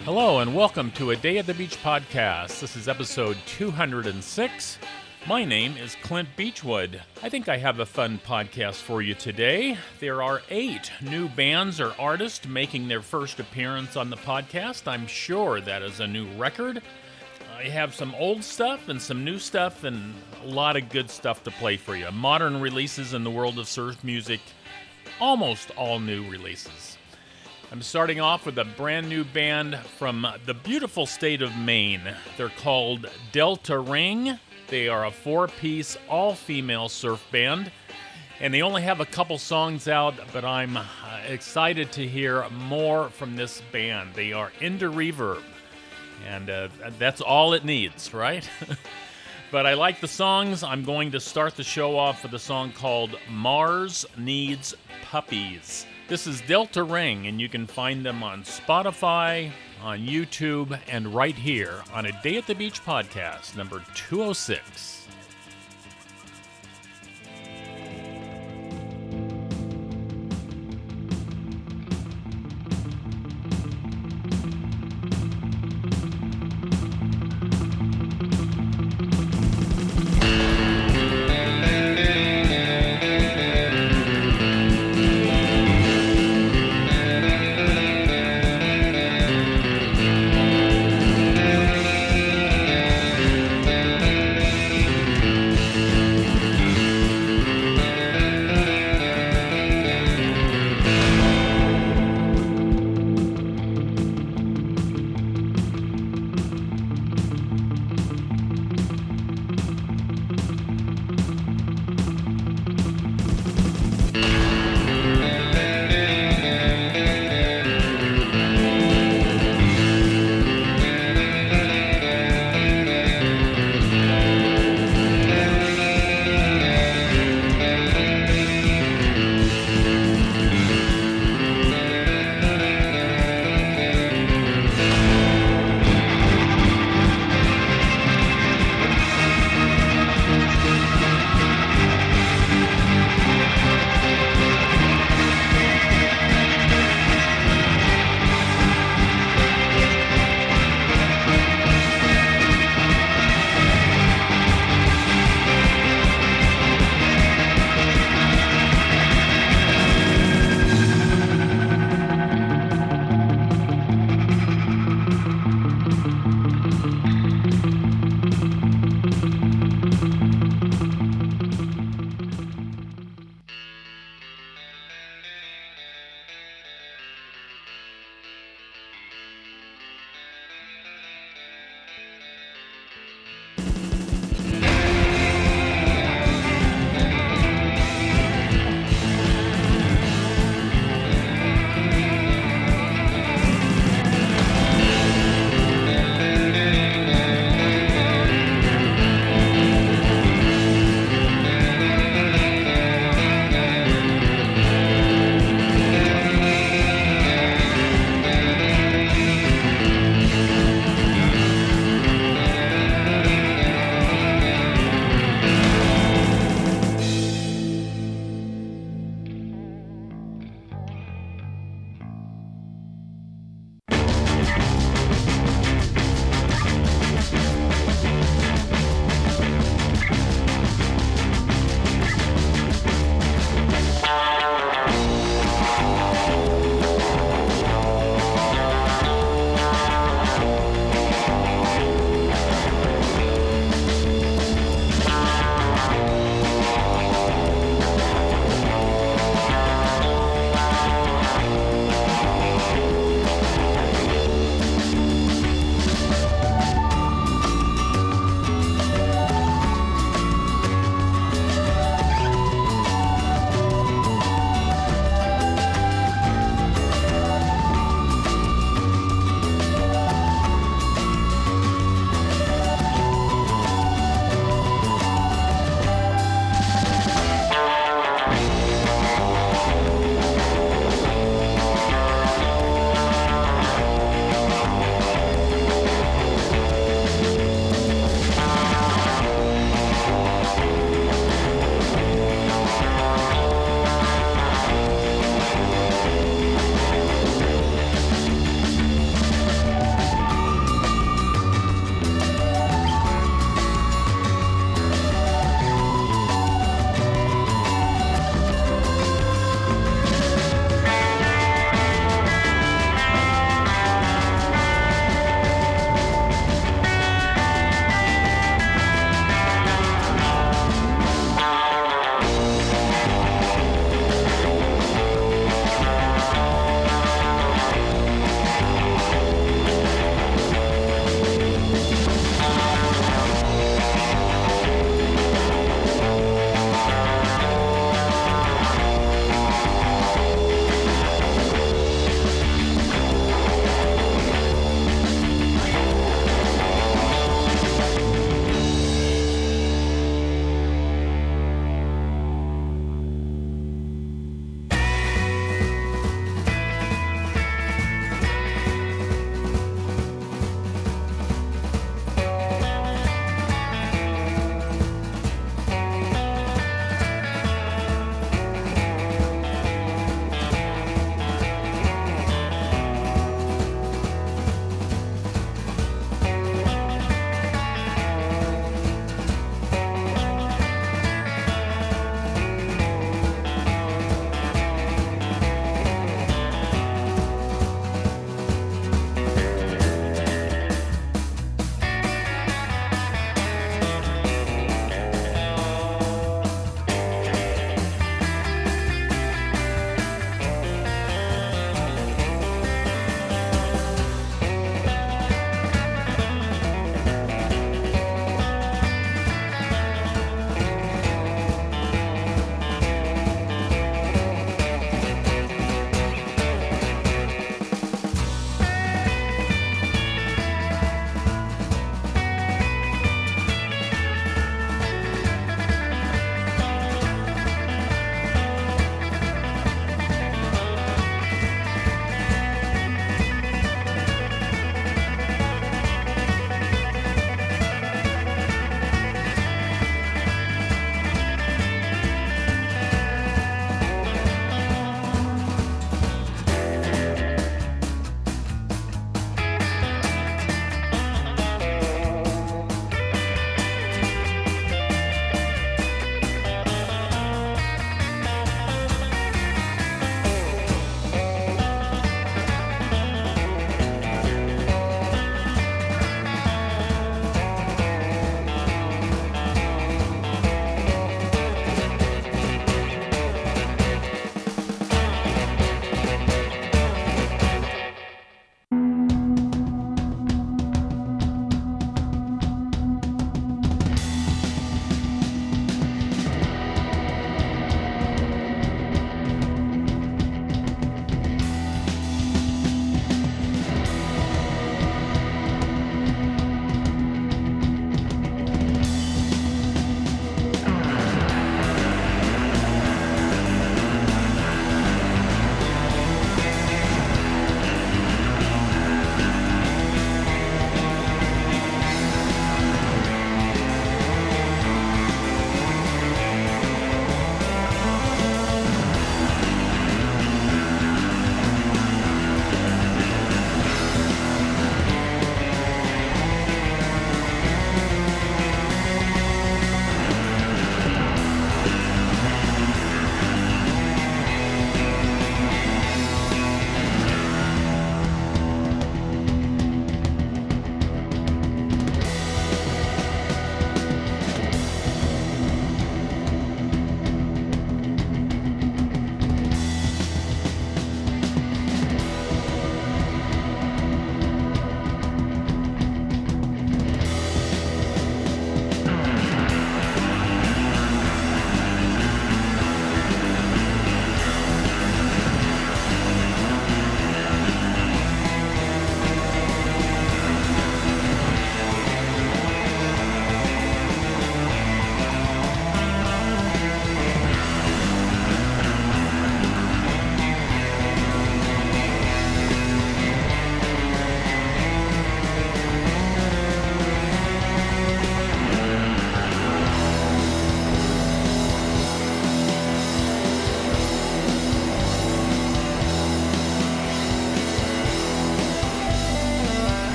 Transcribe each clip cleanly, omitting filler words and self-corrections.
Hello and welcome to a Day at the Beach podcast. This is episode 206. My name is Clint Beechwood. I think I have a fun podcast for you today. There are 8 new bands or artists making their first appearance on the podcast. I'm sure that is a new record. I have some old stuff and some new stuff and a lot of good stuff to play for you. Modern releases in the world of surf music, almost all new releases. I'm starting off with a brand new band from the beautiful state of Maine. They're called Delta Ring. They are a 4-piece, all-female surf band, and they only have a couple songs out, but I'm excited to hear more from this band. They are Into Reverb, and that's all it needs, right? But I like the songs. I'm going to start the show off with a song called Mars Needs Puppies. This is Delta Ring, and you can find them on Spotify, on YouTube, and right here on A Day at the Beach podcast, number 206.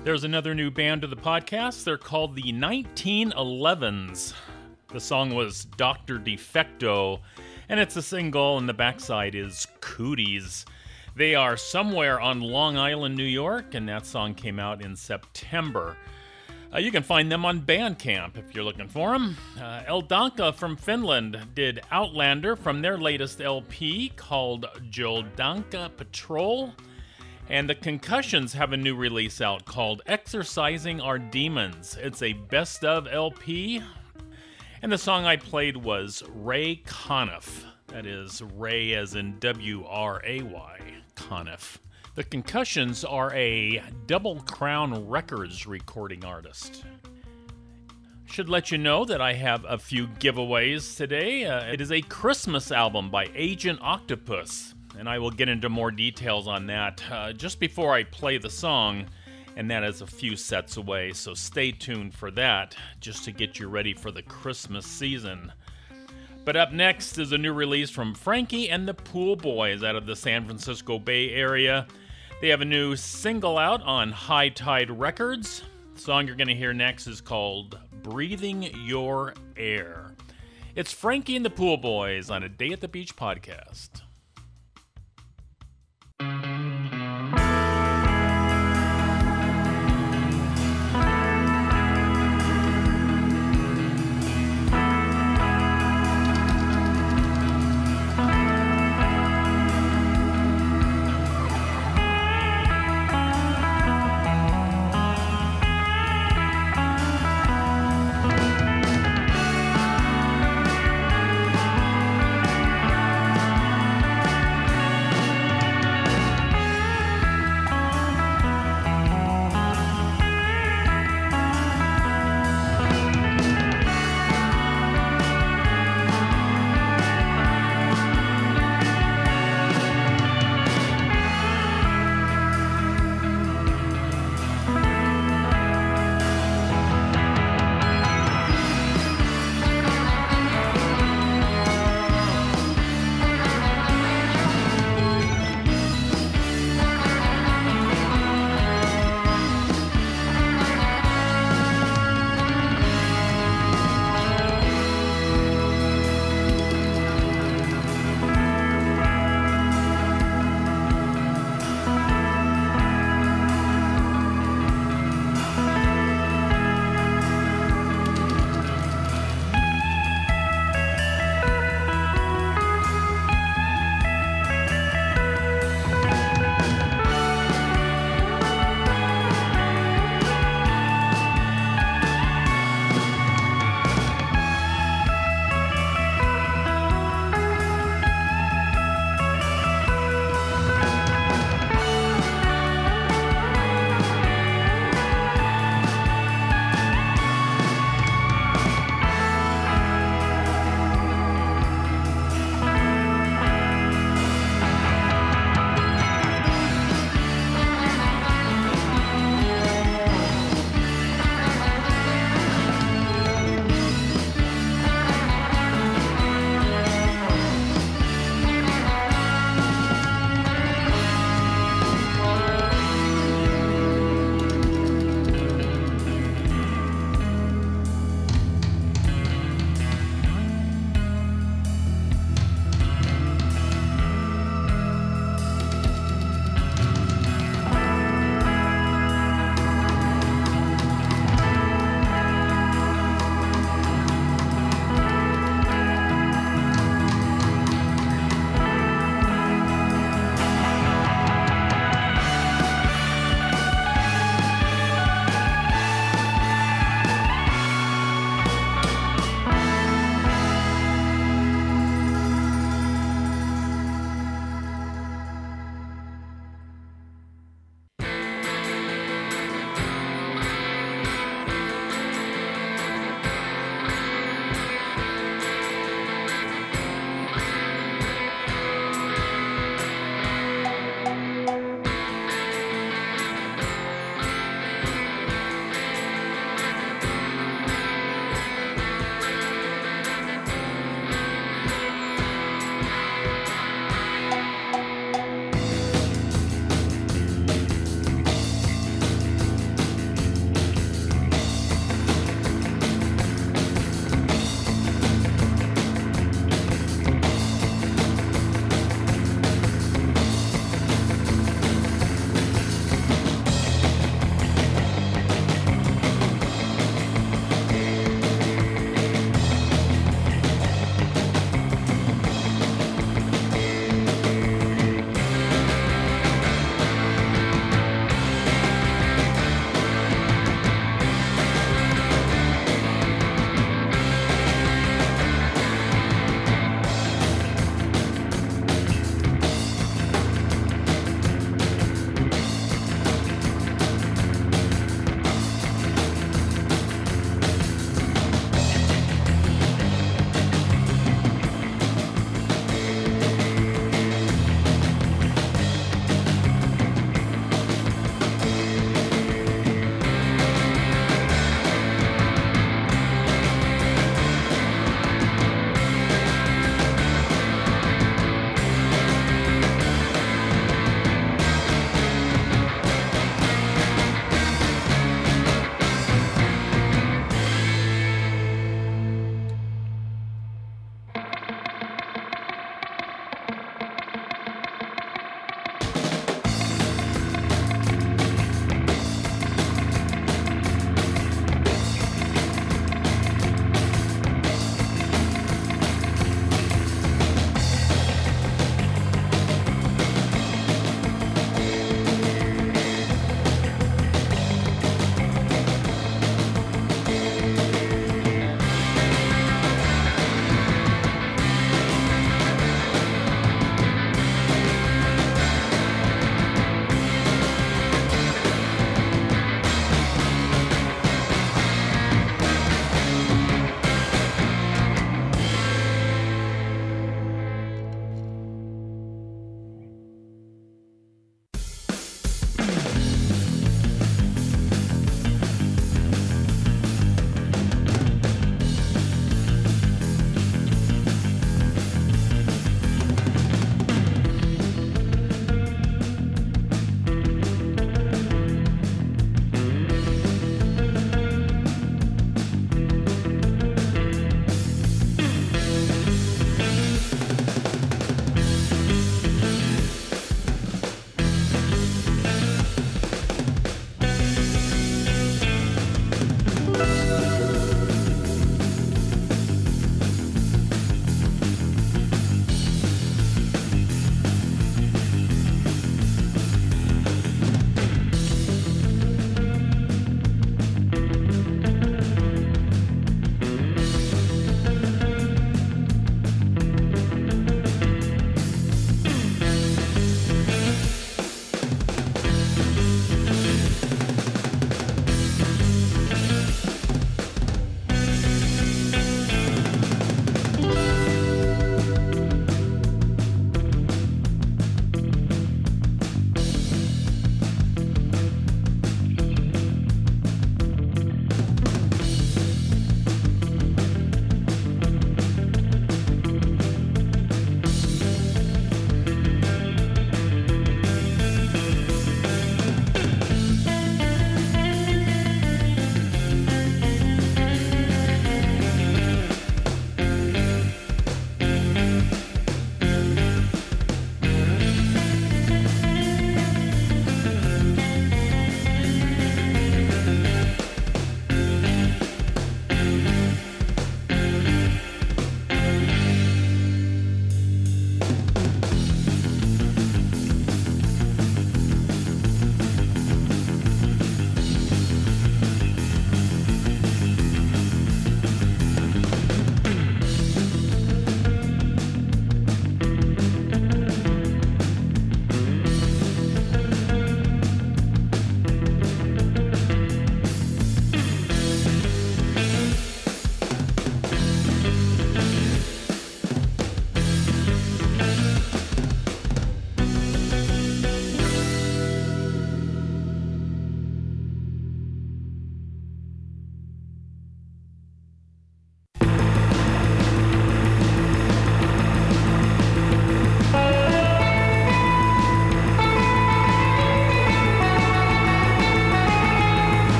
There's another new band to the podcast. They're called the 1911s. The song was Dr. Defecto, and it's a single, and the backside is Cooties. They are somewhere on Long Island, New York, and that song came out in September. You can find them on Bandcamp if you're looking for them. Eldanka from Finland did Outlander from their latest LP called Joldanka Patrol. And the Concussions have a new release out called Exercising Our Demons. It's a best of LP. And the song I played was Ray Conniff. That is Ray as in W-R-A-Y, Conniff. The Concussions are a Double Crown Records recording artist. Should let you know that I have a few giveaways today. It is a Christmas album by Agent Octopus. And I will get into more details on that just before I play the song, and that is a few sets away, so stay tuned for that, just to get you ready for the Christmas season. But up next is a new release from Frankie and the Pool Boys out of the San Francisco Bay Area. They have a new single out on High Tide Records. The song you're going to hear next is called Breathing Your Air. It's Frankie and the Pool Boys on A Day at the Beach podcast.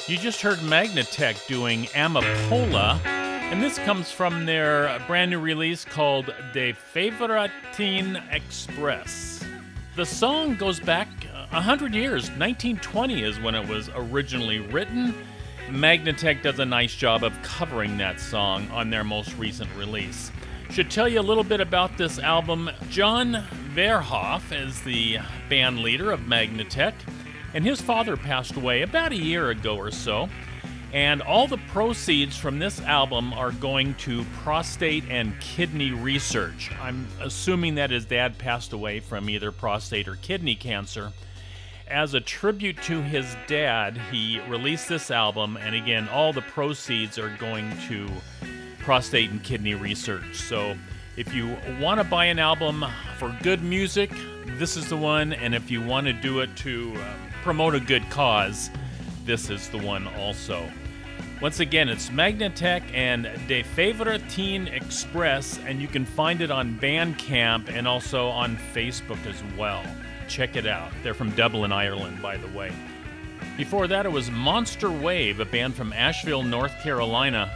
You just heard Magnatech doing Amapola, and this comes from their brand new release called De Favoritin Express. The song goes back 100 years. 1920 is when it was originally written. Magnatech does a nice job of covering that song on their most recent release. Should tell you a little bit about this album. John Verhoff is the band leader of Magnatech, and his father passed away about a year ago or so. And all the proceeds from this album are going to prostate and kidney research. I'm assuming that his dad passed away from either prostate or kidney cancer. As a tribute to his dad, he released this album, and again, all the proceeds are going to prostate and kidney research. So if you want to buy an album for good music, this is the one, and if you want to do it to promote a good cause, this is the one also. Once again, it's Magnatech and De Favoritin Express, and you can find it on Bandcamp and also on Facebook as well. Check it out. They're from Dublin, Ireland, by the way. Before that, it was Monster Wave, a band from Asheville, North Carolina,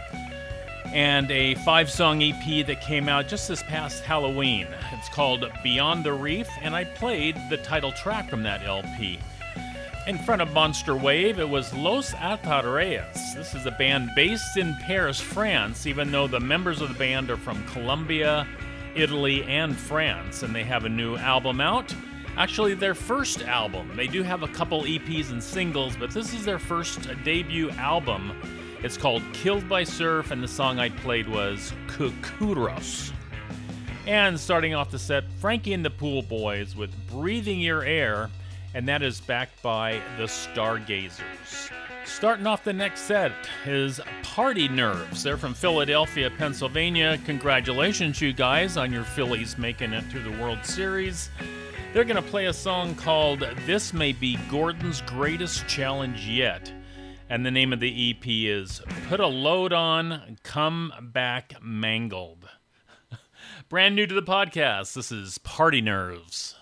and a 5-song EP that came out just this past Halloween. It's called Beyond the Reef, and I played the title track from that LP. In front of Monster Wave, it was Los Atareas. This is a band based in Paris, France, even though the members of the band are from Colombia, Italy, and France, and they have a new album out. Actually, their first album. They do have a couple EPs and singles, but this is their first debut album. It's called Killed by Surf, and the song I played was Kukuros. And starting off the set, Frankie and the Pool Boys with Breathing Your Air, and that is backed by the Stargazers. Starting off the next set is Party Nerves. They're from Philadelphia, Pennsylvania. Congratulations, you guys, on your Phillies making it to the World Series. They're going to play a song called This May Be Gordon's Greatest Challenge Yet. And the name of the EP is Put a Load On, Come Back Mangled. Brand new to the podcast, this is Party Nerves.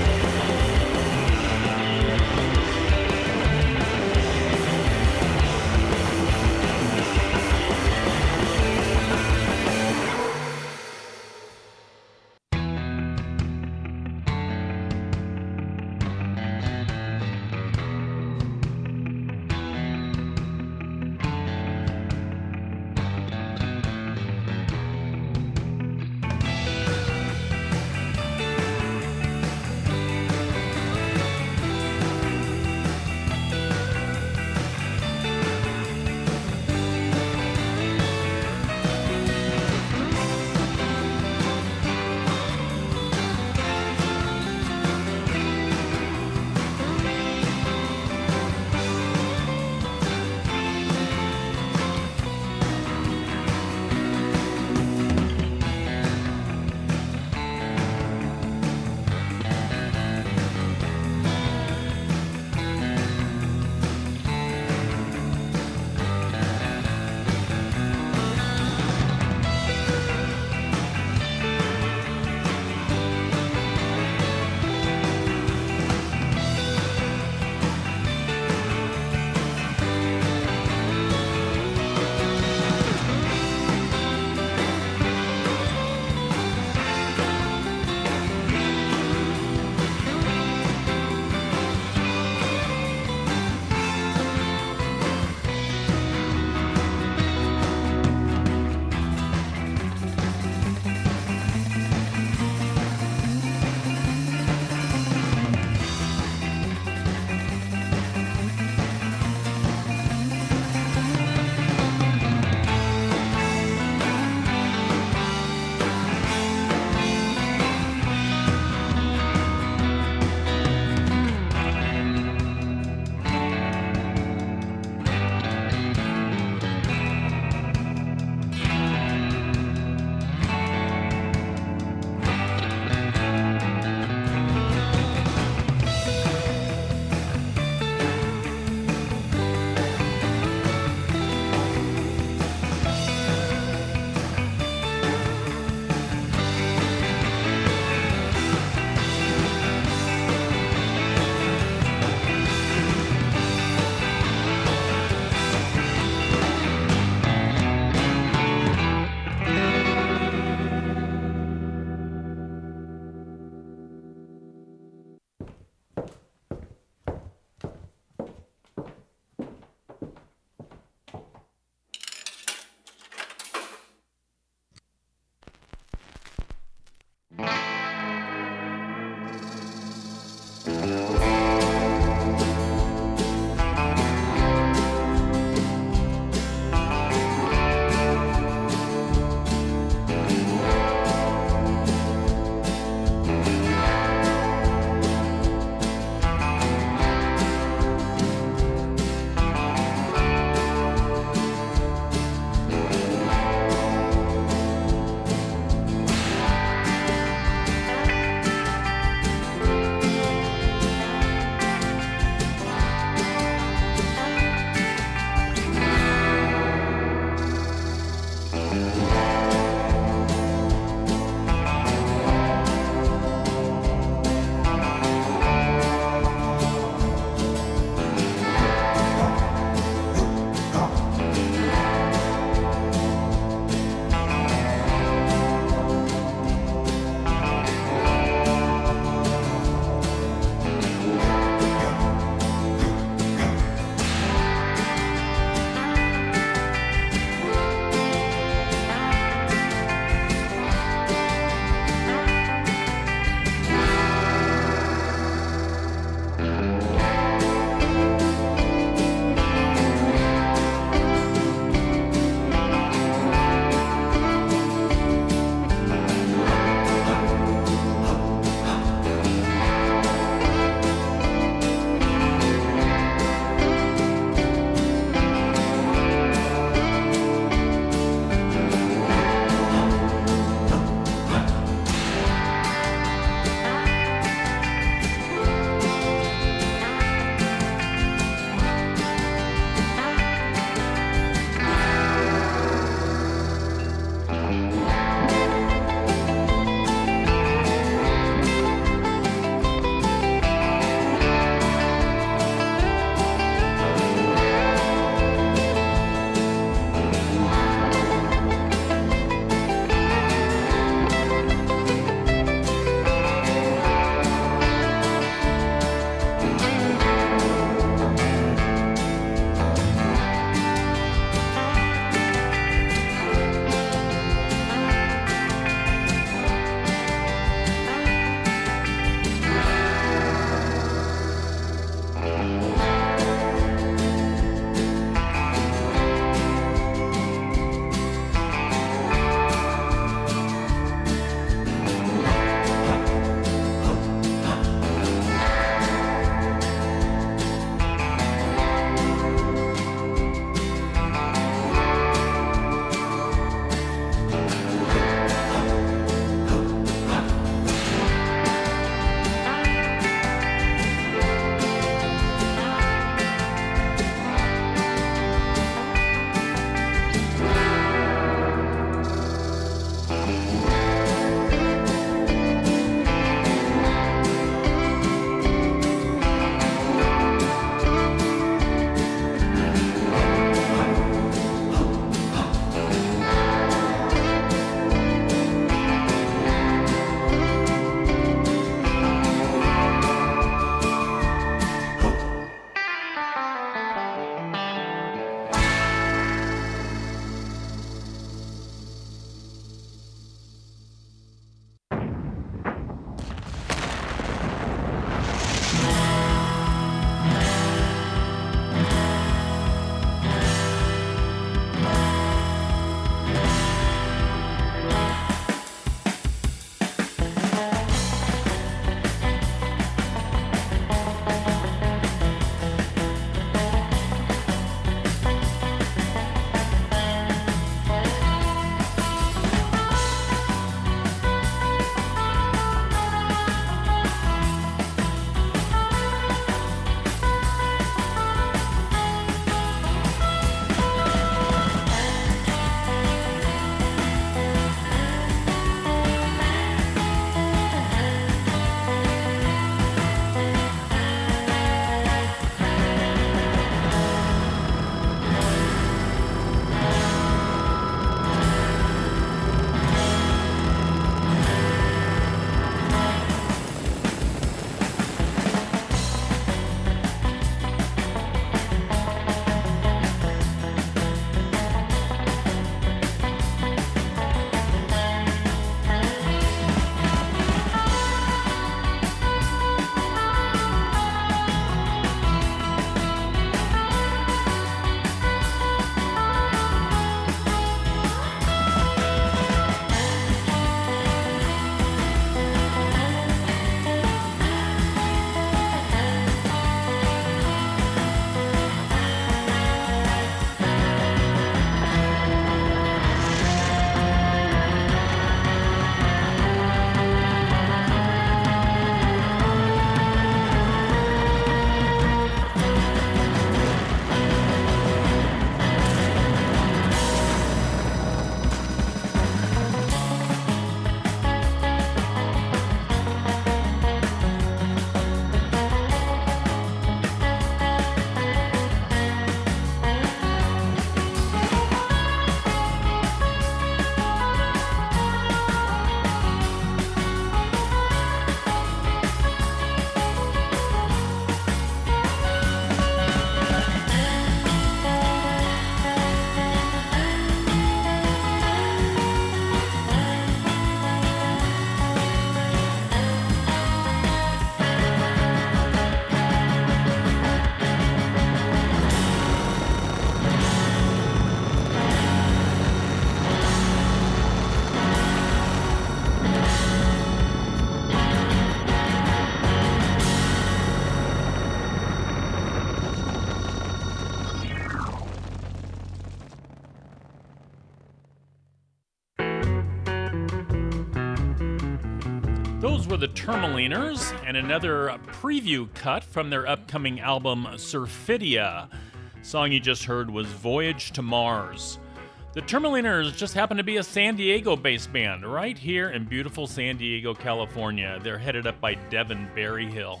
those were the Tourmaliners, and another preview cut from their upcoming album, Surfidia. The song you just heard was Voyage to Mars. The Tourmaliners just happen to be a San Diego-based band right here in beautiful San Diego, California. They're headed up by Devin Berryhill.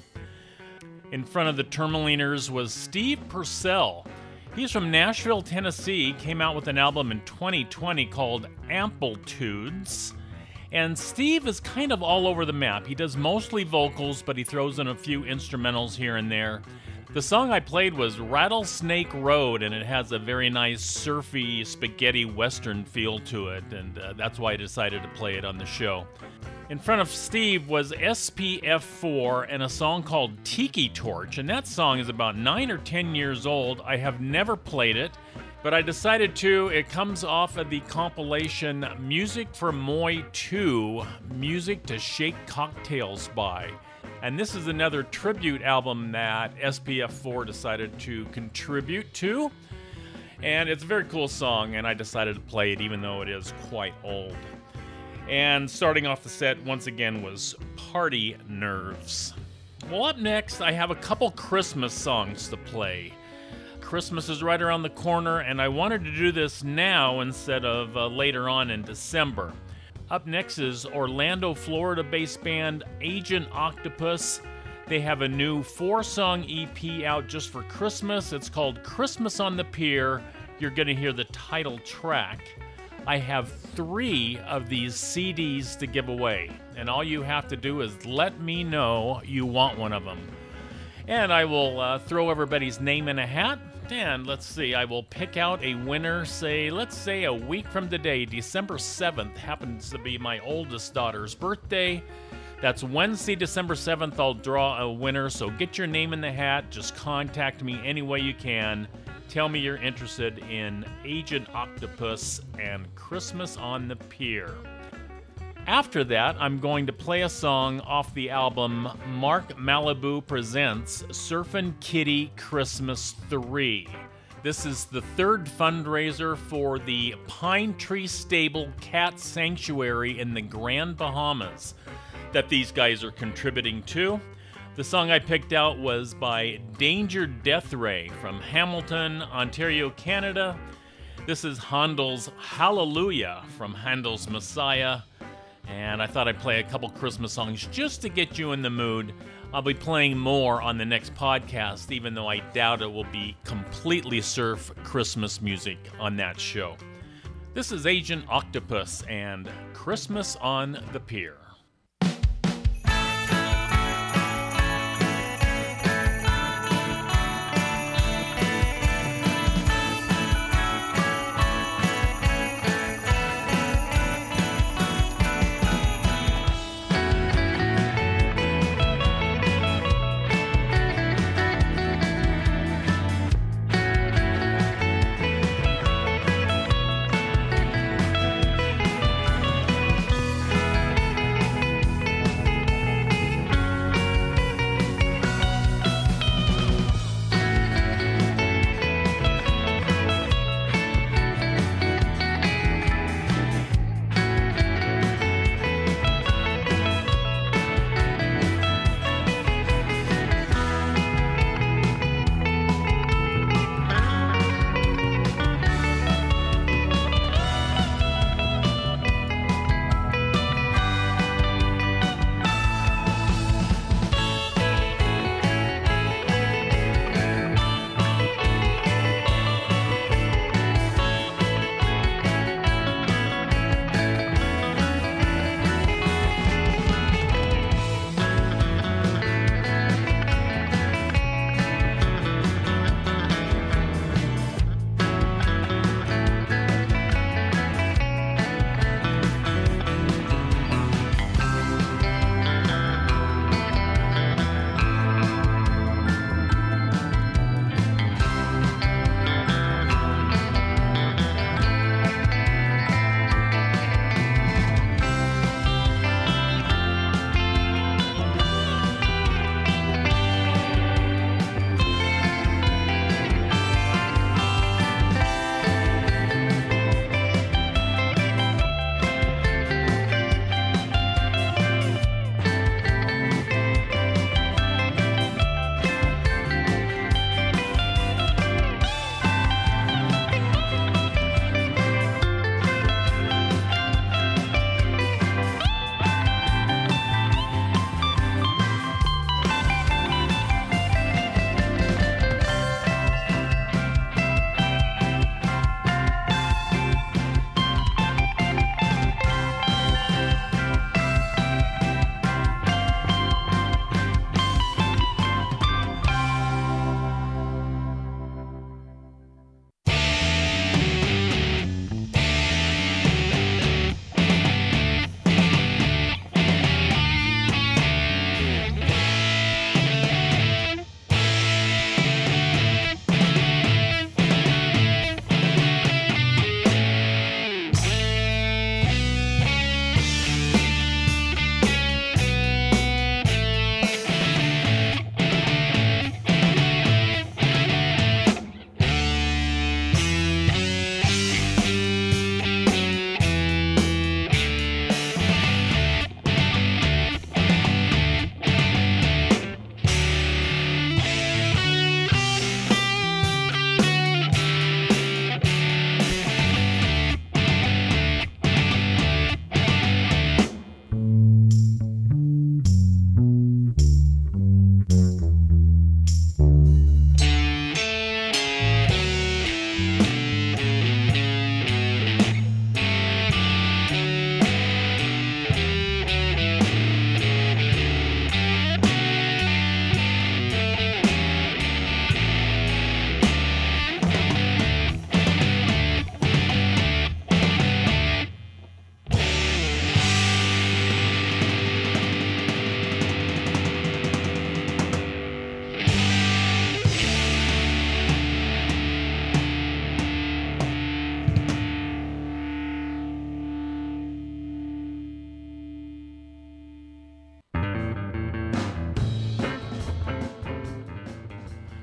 In front of the Tourmaliners was Steve Purcell. He's from Nashville, Tennessee, came out with an album in 2020 called Amplitudes. And Steve is kind of all over the map. He does mostly vocals, but he throws in a few instrumentals here and there. The song I played was Rattlesnake Road, and it has a very nice surfy spaghetti western feel to it, and that's why I decided to play it on the show. In front of Steve was SPF4 and a song called Tiki Torch, and that song is about 9 or 10 years old. I have never played it, but I decided to. It comes off of the compilation Music for Moi 2, Music to Shake Cocktails by. And this is another tribute album that SPF4 decided to contribute to. And it's a very cool song, and I decided to play it even though it is quite old. And starting off the set once again was Party Nerves. Well, up next I have a couple Christmas songs to play. Christmas is right around the corner, and I wanted to do this now instead of later on in December. Up next is Orlando, Florida-based band Agent Octopus. They have a new 4-song EP out just for Christmas. It's called Christmas on the Pier. You're going to hear the title track. I have 3 of these CDs to give away, and all you have to do is let me know you want one of them. And I will throw everybody's name in a hat, and let's see, I will pick out a winner, let's say a week from today. December 7th happens to be my oldest daughter's birthday. That's Wednesday, December 7th, I'll draw a winner, so get your name in the hat. Just contact me any way you can. Tell me you're interested in Agent Octopus and Christmas on the Pier. After that, I'm going to play a song off the album Mark Malibu Presents Surfin' Kitty Christmas 3. This is the 3rd fundraiser for the Pine Tree Stable Cat Sanctuary in the Grand Bahamas that these guys are contributing to. The song I picked out was by Danger Death Ray from Hamilton, Ontario, Canada. This is Handel's Hallelujah from Handel's Messiah. And I thought I'd play a couple Christmas songs just to get you in the mood. I'll be playing more on the next podcast, even though I doubt it will be completely surf Christmas music on that show. This is Agent Octopus and Christmas on the Pier.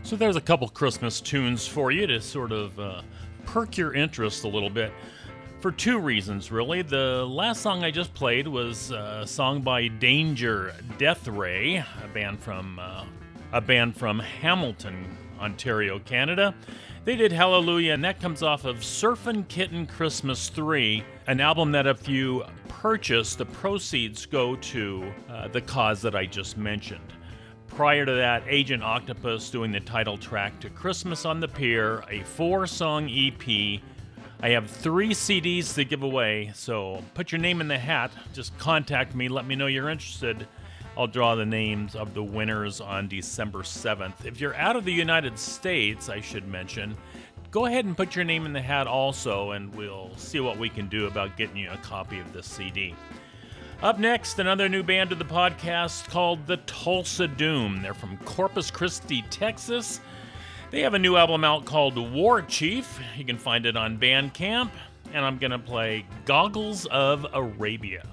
So there's a couple Christmas tunes for you to sort of perk your interest a little bit. For two reasons, really. The last song I just played was a song by Danger Death Ray, a band from Hamilton, Ontario, Canada. They did Hallelujah, and that comes off of Surfin' Kitten Christmas 3, an album that if you purchase, the proceeds go to the cause that I just mentioned. Prior to that, Agent Octopus doing the title track to Christmas on the Pier, a 4-song EP. I have 3 CDs to give away, so put your name in the hat. Just contact me, let me know you're interested. I'll draw the names of the winners on December 7th. If you're out of the United States, I should mention, go ahead and put your name in the hat also, and we'll see what we can do about getting you a copy of this CD. Up next, another new band to the podcast called the Tulsa Doom. They're from Corpus Christi, Texas. They have a new album out called War Chief. You can find it on Bandcamp. And I'm going to play Goggles of Arabia.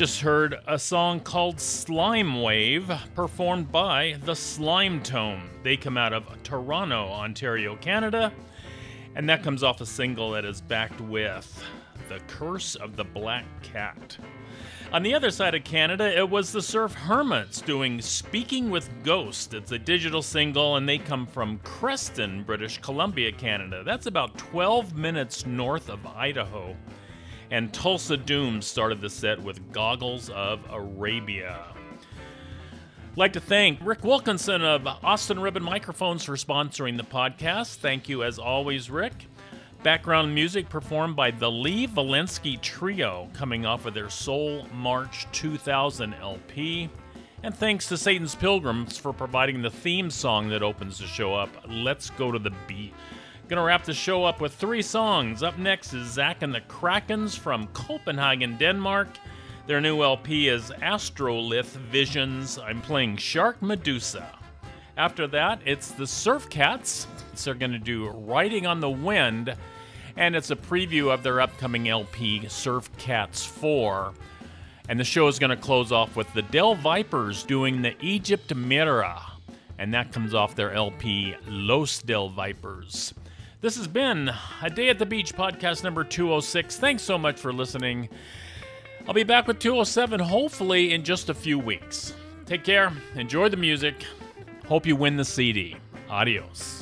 just heard a song called Slime Wave, performed by the Slime Tone. They come out of Toronto, Ontario, Canada, and that comes off a single that is backed with The Curse of the Black Cat. On the other side of Canada, it was the Surf Hermits doing Speaking with Ghost. It's a digital single, and they come from Creston, British Columbia, Canada. That's about 12 minutes north of Idaho. And Tulsa Doom started the set with Goggles of Arabia. I'd like to thank Rick Wilkinson of Austin Ribbon Microphones for sponsoring the podcast. Thank you as always, Rick. Background music performed by the Lee Valensky Trio, coming off of their Soul March 2000 LP. And thanks to Satan's Pilgrims for providing the theme song that opens the show up, Let's Go to the Beat. Gonna wrap the show up with 3 songs. Up next is Zack and the Krakens from Copenhagen, Denmark. Their new LP is Astrolith Visions. I'm playing Shark Medusa. After that, it's the Surf Cats. They're gonna do Riding on the Wind, and it's a preview of their upcoming LP, Surf Cats 4. And the show is gonna close off with the Del Vipers doing the Egypt Mira, and that comes off their LP, Los Del Vipers. This has been A Day at the Beach, podcast number 206. Thanks so much for listening. I'll be back with 207, hopefully in just a few weeks. Take care. Enjoy the music. Hope you win the CD. Adios.